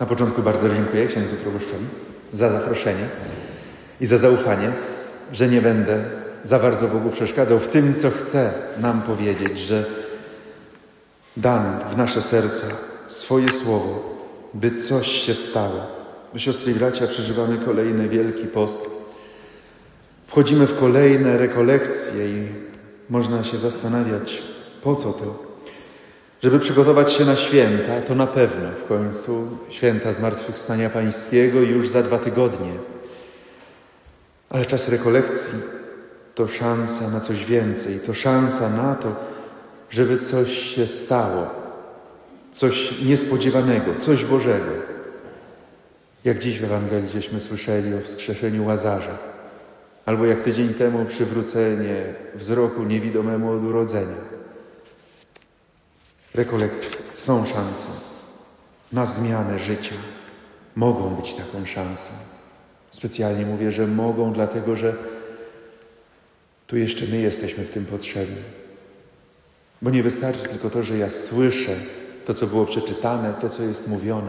Na początku bardzo dziękuję księdzu proboszczowi za zaproszenie i za zaufanie, że nie będę za bardzo Bogu przeszkadzał w tym, co chce nam powiedzieć, że dam w nasze serca swoje słowo, by coś się stało. My, siostry i bracia, przeżywamy kolejny Wielki Post. Wchodzimy w kolejne rekolekcje i można się zastanawiać, po co to? Żeby przygotować się na święta, to na pewno w końcu święta Zmartwychwstania Pańskiego już za 2 tygodnie. Ale czas rekolekcji to szansa na coś więcej, to szansa na to, żeby coś się stało, coś niespodziewanego, coś Bożego. Jak dziś w Ewangelii żeśmy słyszeli o wskrzeszeniu Łazarza, albo jak tydzień temu przywrócenie wzroku niewidomemu od urodzenia. Rekolekcje są szansą na zmianę życia. Mogą być taką szansą. Specjalnie mówię, że mogą, dlatego że tu jeszcze my jesteśmy w tym potrzebni. Bo nie wystarczy tylko to, że ja słyszę to, co było przeczytane, to, co jest mówione.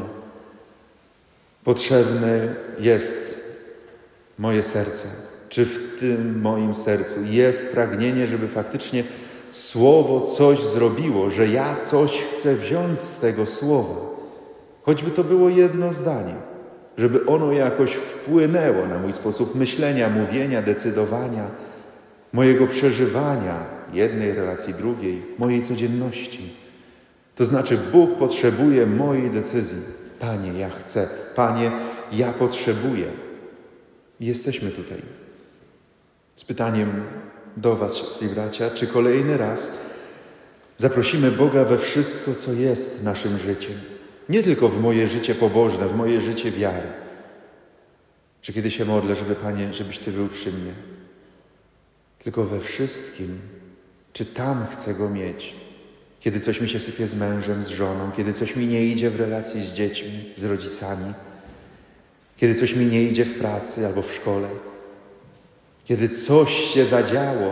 Potrzebne jest moje serce. Czy w tym moim sercu jest pragnienie, żeby faktycznie Słowo coś zrobiło, że ja coś chcę wziąć z tego Słowa. Choćby to było jedno zdanie, żeby ono jakoś wpłynęło na mój sposób myślenia, mówienia, decydowania, mojego przeżywania jednej relacji, drugiej, mojej codzienności. To znaczy Bóg potrzebuje mojej decyzji. Panie, ja chcę. Panie, ja potrzebuję. I jesteśmy tutaj z pytaniem do was, siostry i bracia, czy kolejny raz zaprosimy Boga we wszystko, co jest naszym życiem. Nie tylko w moje życie pobożne, w moje życie wiary. Że kiedy się modlę, żeby Panie, żebyś Ty był przy mnie. Tylko we wszystkim, czy tam chcę Go mieć. Kiedy coś mi się sypie z mężem, z żoną, kiedy coś mi nie idzie w relacji z dziećmi, z rodzicami, kiedy coś mi nie idzie w pracy albo w szkole. Kiedy coś się zadziało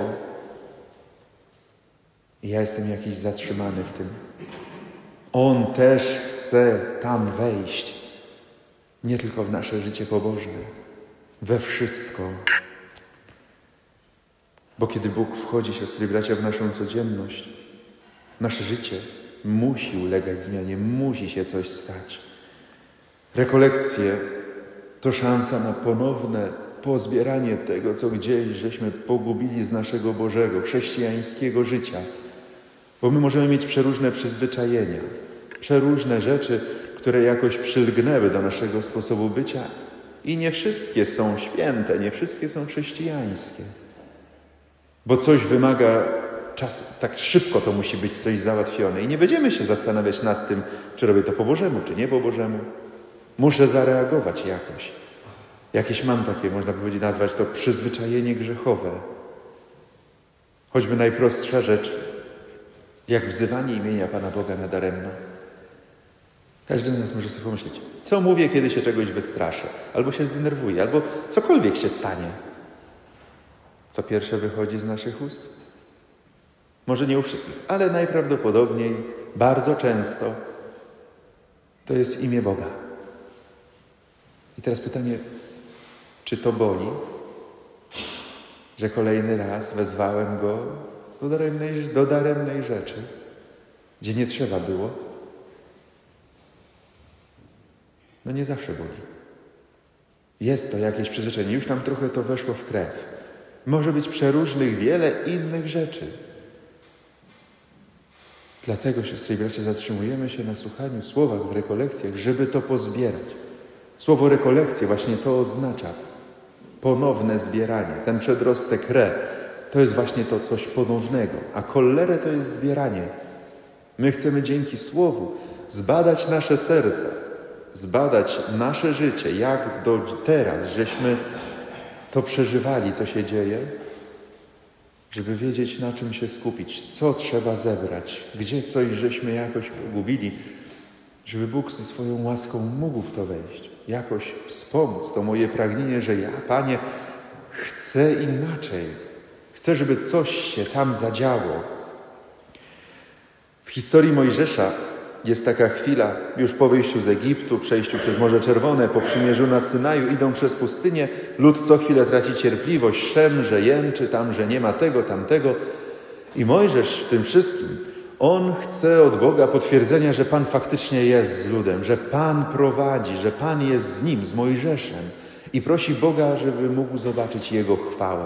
i ja jestem jakiś zatrzymany w tym. On też chce tam wejść. Nie tylko w nasze życie pobożne. We wszystko. Bo kiedy Bóg wchodzi, siostry i bracia, w naszą codzienność, nasze życie musi ulegać zmianie, musi się coś stać. Rekolekcje to szansa na ponowne pozbieranie tego, co gdzieś żeśmy pogubili z naszego Bożego, chrześcijańskiego życia. Bo my możemy mieć przeróżne przyzwyczajenia, przeróżne rzeczy, które jakoś przylgnęły do naszego sposobu bycia i nie wszystkie są święte, nie wszystkie są chrześcijańskie. Bo coś wymaga czasu, tak szybko to musi być coś załatwione i nie będziemy się zastanawiać nad tym, czy robię to po Bożemu, czy nie po Bożemu. Muszę zareagować jakoś. Jakieś mam takie, można powiedzieć, nazwać to przyzwyczajenie grzechowe. Choćby najprostsza rzecz, jak wzywanie imienia Pana Boga nadaremno. Każdy z nas może sobie pomyśleć, co mówię, kiedy się czegoś wystraszę, albo się zdenerwuję, albo cokolwiek się stanie. Co pierwsze wychodzi z naszych ust? Może nie u wszystkich, ale najprawdopodobniej, bardzo często, to jest imię Boga. I teraz pytanie, czy to boli, że kolejny raz wezwałem Go do daremnej rzeczy, gdzie nie trzeba było? No nie zawsze boli. Jest to jakieś przyzwyczajenie, już nam trochę to weszło w krew. Może być przeróżnych wiele innych rzeczy. Dlatego, siostry i bracia, zatrzymujemy się na słuchaniu słowach w rekolekcjach, żeby to pozbierać. Słowo rekolekcje właśnie to oznacza. Ponowne zbieranie. Ten przedrostek re to jest właśnie to coś ponownego, a kollere to jest zbieranie. My chcemy dzięki Słowu zbadać nasze serce, zbadać nasze życie, jak do teraz żeśmy to przeżywali, co się dzieje, żeby wiedzieć, na czym się skupić, co trzeba zebrać, gdzie coś żeśmy jakoś pogubili, żeby Bóg ze swoją łaską mógł w to wejść, jakoś wspomóc to moje pragnienie, że ja, Panie, chcę inaczej. Chcę, żeby coś się tam zadziało. W historii Mojżesza Jest taka chwila, już po wyjściu z Egiptu, przejściu przez Morze Czerwone, po przymierzu na Synaju, idą przez pustynię. Lud co chwilę traci cierpliwość, szemrze, jęczy tam, że nie ma tego, tamtego. I Mojżesz w tym wszystkim, on chce od Boga potwierdzenia, że Pan faktycznie jest z ludem, że Pan prowadzi, że Pan jest z nim, z Mojżeszem. I prosi Boga, żeby mógł zobaczyć Jego chwałę.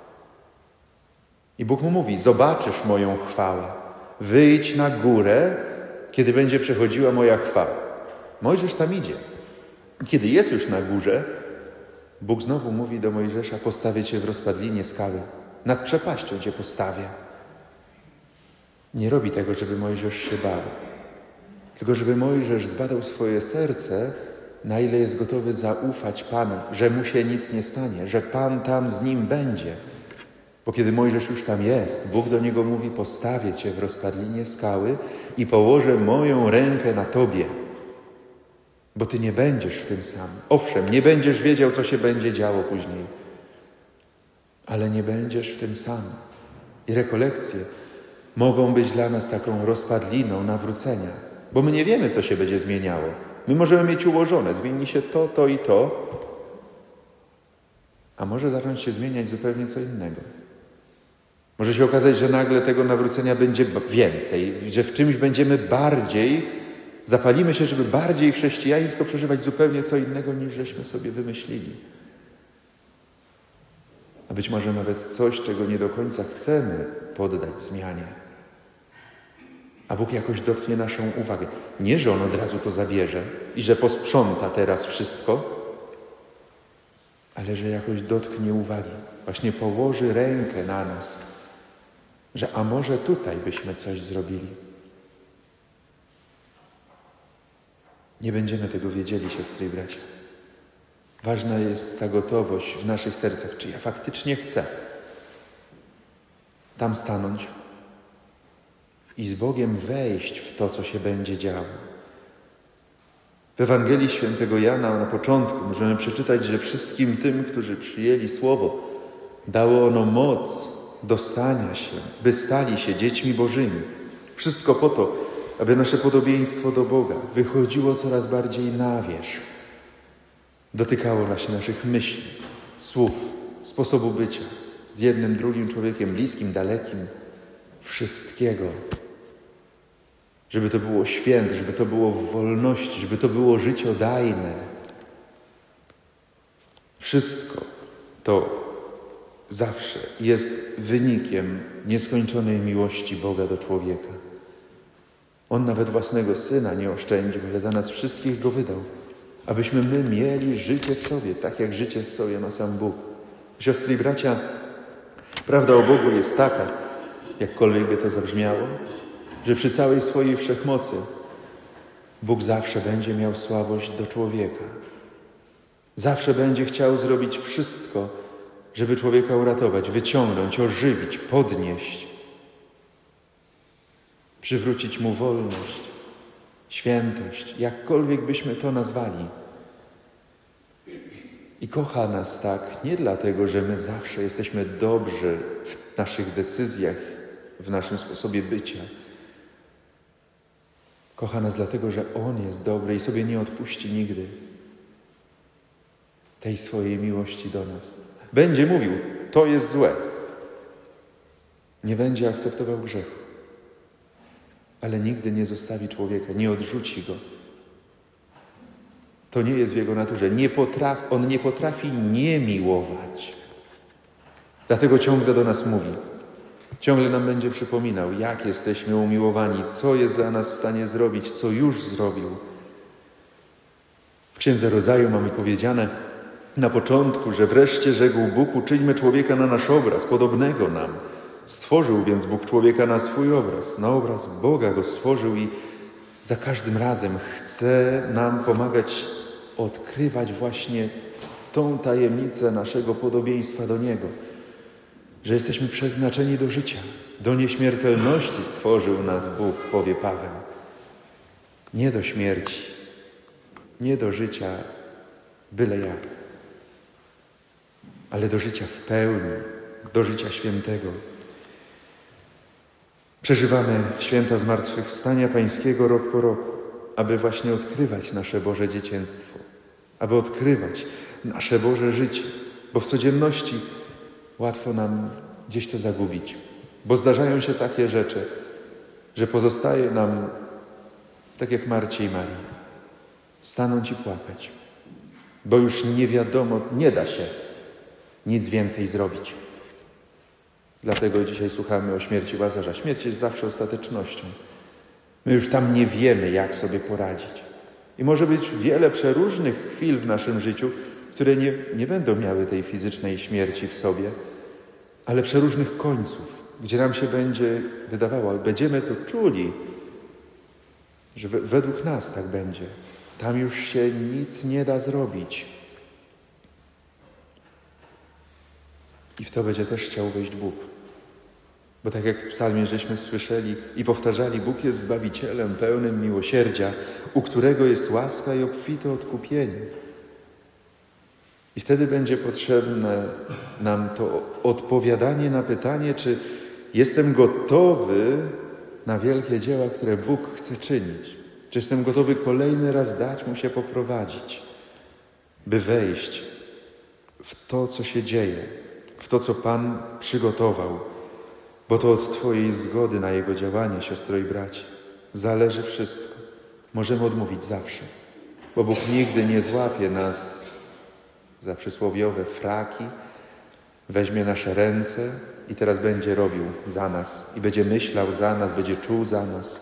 I Bóg mu mówi, zobaczysz moją chwałę. Wyjdź na górę, kiedy będzie przechodziła moja chwała. Mojżesz tam idzie. Kiedy jest już na górze, Bóg znowu mówi do Mojżesza, postawię cię w rozpadlinie skały. Nad przepaścią cię postawię. Nie robi tego, żeby Mojżesz się bał. Tylko żeby Mojżesz zbadał swoje serce, na ile jest gotowy zaufać Panu, że mu się nic nie stanie, że Pan tam z nim będzie. Bo kiedy Mojżesz już tam jest, Bóg do niego mówi, postawię cię w rozpadlinie skały i położę moją rękę na tobie. Bo ty nie będziesz w tym sam. Owszem, nie będziesz wiedział, co się będzie działo później. Ale nie będziesz w tym sam. I rekolekcje mogą być dla nas taką rozpadliną nawrócenia. Bo my nie wiemy, co się będzie zmieniało. My możemy mieć ułożone, zmieni się to, to i to. A może zacząć się zmieniać zupełnie co innego. Może się okazać, że nagle tego nawrócenia będzie więcej, że w czymś będziemy bardziej, zapalimy się, żeby bardziej chrześcijańsko przeżywać zupełnie co innego, niż żeśmy sobie wymyślili. A być może nawet coś, czego nie do końca chcemy poddać zmianie. A Bóg jakoś dotknie naszą uwagę. Nie, że On od razu to zabierze i że posprząta teraz wszystko, ale że jakoś dotknie uwagi. Właśnie położy rękę na nas, że a może tutaj byśmy coś zrobili. Nie będziemy tego wiedzieli, siostry i bracia. Ważna jest ta gotowość w naszych sercach, czy ja faktycznie chcę tam stanąć i z Bogiem wejść w to, co się będzie działo. W Ewangelii Świętego Jana na początku możemy przeczytać, że wszystkim tym, którzy przyjęli Słowo, dało ono moc do stania się, by stali się dziećmi Bożymi. Wszystko po to, aby nasze podobieństwo do Boga wychodziło coraz bardziej na wierzch. Dotykało właśnie naszych myśli, słów, sposobu bycia z jednym, drugim człowiekiem, bliskim, dalekim, wszystkiego. Żeby to było święte, żeby to było w wolności, żeby to było życiodajne. Wszystko to zawsze jest wynikiem nieskończonej miłości Boga do człowieka. On nawet własnego Syna nie oszczędził, ale za nas wszystkich Go wydał, abyśmy my mieli życie w sobie, tak jak życie w sobie ma sam Bóg. Siostry i bracia, prawda o Bogu jest taka, jakkolwiek by to zabrzmiało, że przy całej swojej wszechmocy Bóg zawsze będzie miał słabość do człowieka. Zawsze będzie chciał zrobić wszystko, żeby człowieka uratować, wyciągnąć, ożywić, podnieść, przywrócić mu wolność, świętość, jakkolwiek byśmy to nazwali. I kocha nas tak nie dlatego, że my zawsze jesteśmy dobrzy w naszych decyzjach, w naszym sposobie bycia. Kocha nas dlatego, że On jest dobry i sobie nie odpuści nigdy tej swojej miłości do nas. Będzie mówił, to jest złe. Nie będzie akceptował grzechu. Ale nigdy nie zostawi człowieka, nie odrzuci go. To nie jest w Jego naturze. On nie potrafi nie miłować. Dlatego ciągle do nas mówi. Ciągle nam będzie przypominał, jak jesteśmy umiłowani, co jest dla nas w stanie zrobić, co już zrobił. W Księdze Rodzaju mamy powiedziane na początku, że wreszcie rzekł Bóg, uczyńmy człowieka na nasz obraz, podobnego nam. Stworzył więc Bóg człowieka na swój obraz, na obraz Boga go stworzył i za każdym razem chce nam pomagać odkrywać właśnie tą tajemnicę naszego podobieństwa do Niego. Że jesteśmy przeznaczeni do życia, do nieśmiertelności stworzył nas Bóg, powie Paweł. Nie do śmierci, nie do życia byle jak, ale do życia w pełni, do życia świętego. Przeżywamy święta Zmartwychwstania Pańskiego rok po roku, aby właśnie odkrywać nasze Boże dzieciństwo, aby odkrywać nasze Boże życie, bo w codzienności łatwo nam gdzieś to zagubić, bo zdarzają się takie rzeczy, że pozostaje nam, tak jak Marcie i Marii, stanąć i płakać, bo już nie wiadomo, nie da się nic więcej zrobić. Dlatego dzisiaj słuchamy o śmierci Łazarza. Śmierć jest zawsze ostatecznością. My już tam nie wiemy, jak sobie poradzić. I może być wiele przeróżnych chwil w naszym życiu, które nie będą miały tej fizycznej śmierci w sobie, ale przeróżnych końców, gdzie nam się będzie wydawało, będziemy to czuli, że według nas tak będzie. Tam już się nic nie da zrobić. I w to będzie też chciał wejść Bóg. Bo tak jak w psalmie żeśmy słyszeli i powtarzali, Bóg jest Zbawicielem pełnym miłosierdzia, u którego jest łaska i obfite odkupienie. I wtedy będzie potrzebne nam to odpowiadanie na pytanie, czy jestem gotowy na wielkie dzieła, które Bóg chce czynić. Czy jestem gotowy kolejny raz dać Mu się poprowadzić, by wejść w to, co się dzieje, w to, co Pan przygotował. Bo to od Twojej zgody na Jego działanie, siostro i bracie, zależy wszystko. Możemy odmówić zawsze, bo Bóg nigdy nie złapie nas za przysłowiowe fraki, weźmie nasze ręce i teraz będzie robił za nas i będzie myślał za nas, będzie czuł za nas.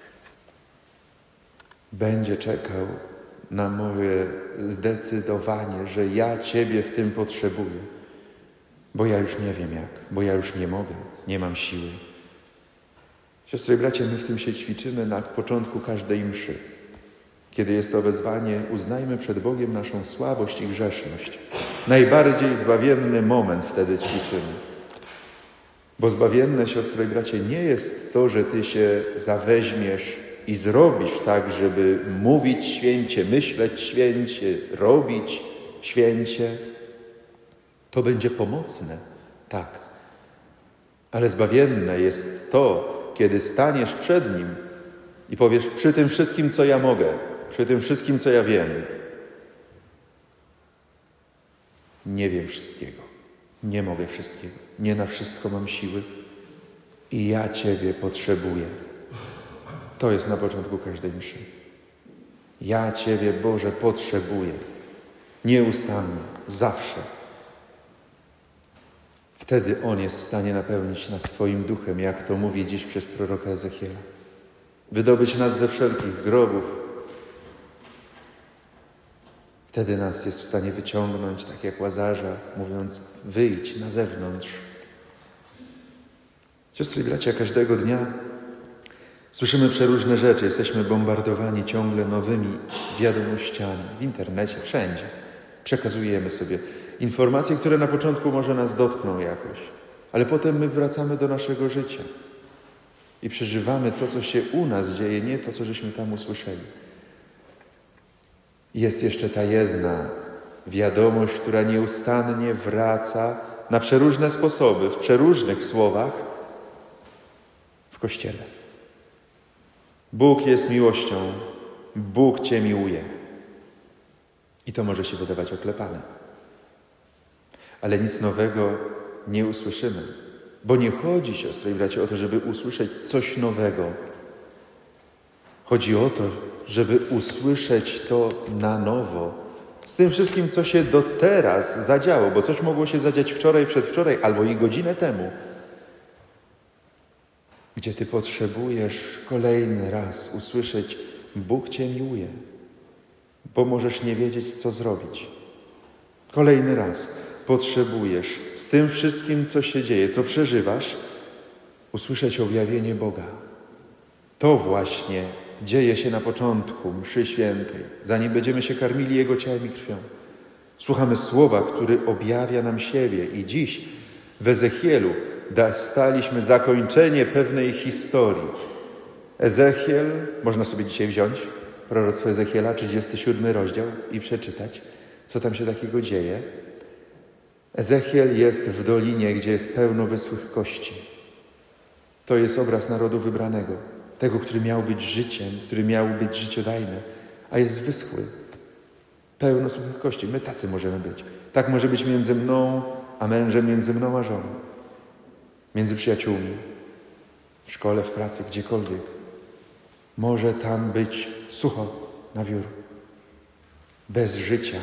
Będzie czekał na moje zdecydowanie, że ja Ciebie w tym potrzebuję. Bo ja już nie wiem jak, bo ja już nie mogę, nie mam siły. Siostry i bracia, my w tym się ćwiczymy na początku każdej mszy. Kiedy jest to wezwanie, uznajmy przed Bogiem naszą słabość i grzeszność. Najbardziej zbawienny moment wtedy ćwiczymy. Bo zbawienne, siostry i bracia, nie jest to, że Ty się zaweźmiesz i zrobisz tak, żeby mówić święcie, myśleć święcie, robić święcie. To będzie pomocne, tak. Ale zbawienne jest to, kiedy staniesz przed Nim i powiesz, przy tym wszystkim, co ja mogę, przy tym wszystkim, co ja wiem, nie wiem wszystkiego, nie mogę wszystkiego, nie na wszystko mam siły i ja Ciebie potrzebuję. To jest na początku każdej mszy. Ja Ciebie, Boże, potrzebuję. Nieustannie, zawsze. Wtedy On jest w stanie napełnić nas swoim duchem, jak to mówi dziś przez proroka Ezechiela. Wydobyć nas ze wszelkich grobów. Wtedy nas jest w stanie wyciągnąć, tak jak Łazarza, mówiąc, wyjdź na zewnątrz. Siostry i bracia, każdego dnia słyszymy przeróżne rzeczy. Jesteśmy bombardowani ciągle nowymi wiadomościami w internecie, wszędzie. Przekazujemy sobie informacje, które na początku może nas dotkną jakoś, ale potem my wracamy do naszego życia i przeżywamy to, co się u nas dzieje, nie to, co żeśmy tam usłyszeli. Jest jeszcze ta jedna wiadomość, która nieustannie wraca na przeróżne sposoby, w przeróżnych słowach w Kościele. Bóg jest miłością, Bóg Cię miłuje. I to może się wydawać oklepane. Ale nic nowego nie usłyszymy. Bo nie chodzi, siostry i bracia, o to, żeby usłyszeć coś nowego. Chodzi o to, żeby usłyszeć to na nowo. Z tym wszystkim, co się do teraz zadziało, bo coś mogło się zadziać wczoraj, przedwczoraj, albo i godzinę temu. Gdzie Ty potrzebujesz kolejny raz usłyszeć, Bóg Cię miłuje. Bo możesz nie wiedzieć, co zrobić. Kolejny raz potrzebujesz z tym wszystkim, co się dzieje, co przeżywasz, usłyszeć objawienie Boga. To właśnie dzieje się na początku mszy świętej, zanim będziemy się karmili Jego ciałem i krwią. Słuchamy słowa, który objawia nam siebie i dziś w Ezechielu dostaliśmy zakończenie pewnej historii. Ezechiel, można sobie dzisiaj wziąć proroctwo Ezechiela, 37 rozdział i przeczytać, co tam się takiego dzieje. Ezechiel jest w dolinie, gdzie jest pełno wyschłych kości. To jest obraz narodu wybranego, tego, który miał być życiem, który miał być życiodajny, a jest wyschły, pełno suchych kości. My tacy możemy być. Tak może być między mną a mężem, między mną a żoną, między przyjaciółmi, w szkole, w pracy, gdziekolwiek. Może tam być sucho na wiór, bez życia.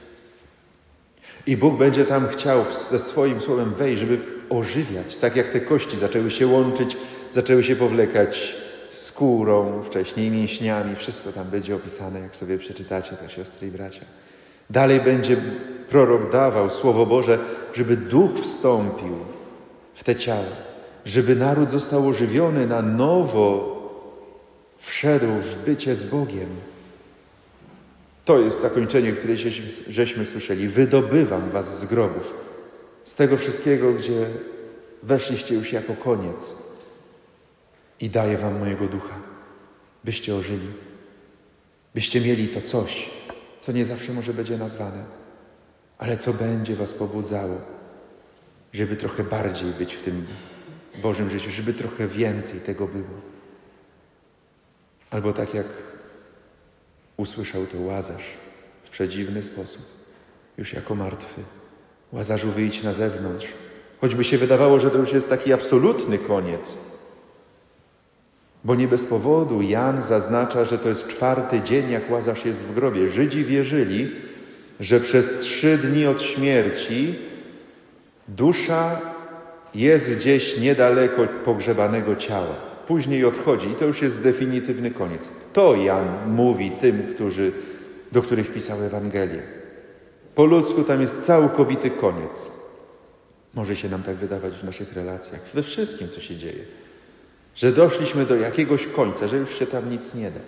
I Bóg będzie tam chciał ze swoim słowem wejść, żeby ożywiać, tak jak te kości zaczęły się łączyć, zaczęły się powlekać skórą, wcześniej mięśniami. Wszystko tam będzie opisane, jak sobie przeczytacie to, siostry i bracia. Dalej będzie prorok dawał Słowo Boże, żeby Duch wstąpił w te ciała, żeby naród został ożywiony, na nowo wszedł w bycie z Bogiem. To jest zakończenie, które żeśmy słyszeli. Wydobywam was z grobów, z tego wszystkiego, gdzie weszliście już jako koniec, i daję wam mojego Ducha, byście ożyli, byście mieli to coś, co nie zawsze może będzie nazwane, ale co będzie was pobudzało, żeby trochę bardziej być w tym Bożym życiu, żeby trochę więcej tego było. Albo tak jak usłyszał to Łazarz w przedziwny sposób, już jako martwy. Łazarzu, wyjdź na zewnątrz. Choćby się wydawało, że to już jest taki absolutny koniec. Bo nie bez powodu Jan zaznacza, że to jest 4. dzień, jak Łazarz jest w grobie. Żydzi wierzyli, że przez 3 dni od śmierci dusza jest gdzieś niedaleko pogrzebanego ciała. Później odchodzi i to już jest definitywny koniec. To Jan mówi tym, do których pisał Ewangelię. Po ludzku tam jest całkowity koniec. Może się nam tak wydawać w naszych relacjach, we wszystkim, co się dzieje. Że doszliśmy do jakiegoś końca, że już się tam nic nie da.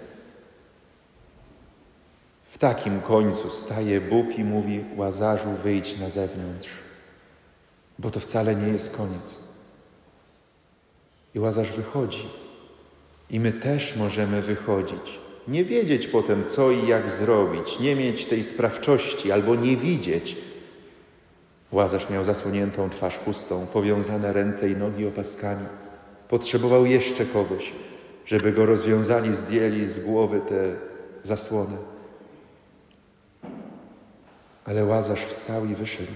W takim końcu staje Bóg i mówi: Łazarzu, wyjdź na zewnątrz. Bo to wcale nie jest koniec. I Łazarz wychodzi. I my też możemy wychodzić. Nie wiedzieć potem, co i jak zrobić. Nie mieć tej sprawczości albo nie widzieć. Łazarz miał zasłoniętą twarz chustą, powiązane ręce i nogi opaskami. Potrzebował jeszcze kogoś, żeby go rozwiązali, zdjęli z głowy te zasłony. Ale Łazarz wstał i wyszedł.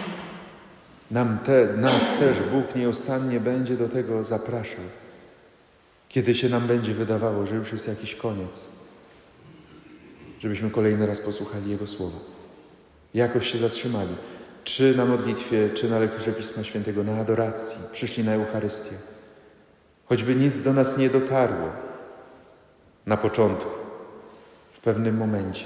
Nas też Bóg nieustannie będzie do tego zapraszał. Kiedy się nam będzie wydawało, że już jest jakiś koniec, żebyśmy kolejny raz posłuchali Jego słowa. Jakoś się zatrzymali. Czy na modlitwie, czy na lekturze Pisma Świętego, na adoracji, przyszli na Eucharystię. Choćby nic do nas nie dotarło na początku, w pewnym momencie,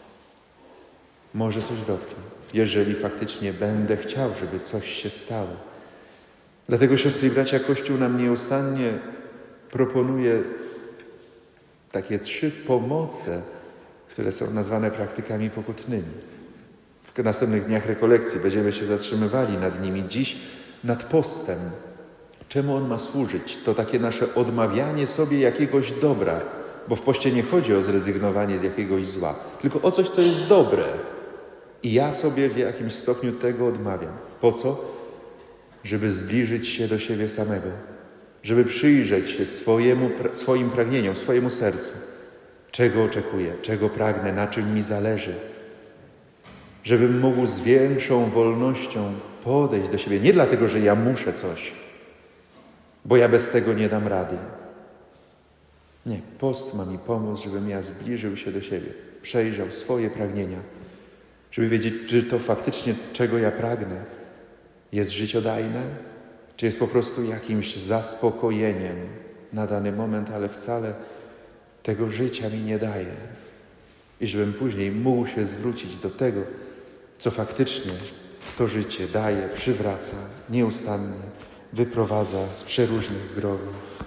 może coś dotknie, jeżeli faktycznie będę chciał, żeby coś się stało. Dlatego, siostry i bracia, Kościół nam nieustannie proponuje takie 3 pomoce, które są nazwane praktykami pokutnymi. W następnych dniach rekolekcji będziemy się zatrzymywali nad nimi. Dziś nad postem. Czemu on ma służyć? To takie nasze odmawianie sobie jakiegoś dobra, bo w poście nie chodzi o zrezygnowanie z jakiegoś zła, tylko o coś, co jest dobre. I ja sobie w jakimś stopniu tego odmawiam. Po co? Żeby zbliżyć się do siebie samego. Żeby przyjrzeć się swoim pragnieniom, swojemu sercu. Czego oczekuję, czego pragnę, na czym mi zależy. Żebym mógł z większą wolnością podejść do siebie. Nie dlatego, że ja muszę coś, bo ja bez tego nie dam rady. Nie, post ma mi pomóc, żebym ja zbliżył się do siebie. Przejrzał swoje pragnienia. Żeby wiedzieć, czy to faktycznie, czego ja pragnę, jest życiodajne, czy jest po prostu jakimś zaspokojeniem na dany moment, ale wcale tego życia mi nie daje. I żebym później mógł się zwrócić do tego, co faktycznie to życie daje, przywraca, nieustannie wyprowadza z przeróżnych grobów.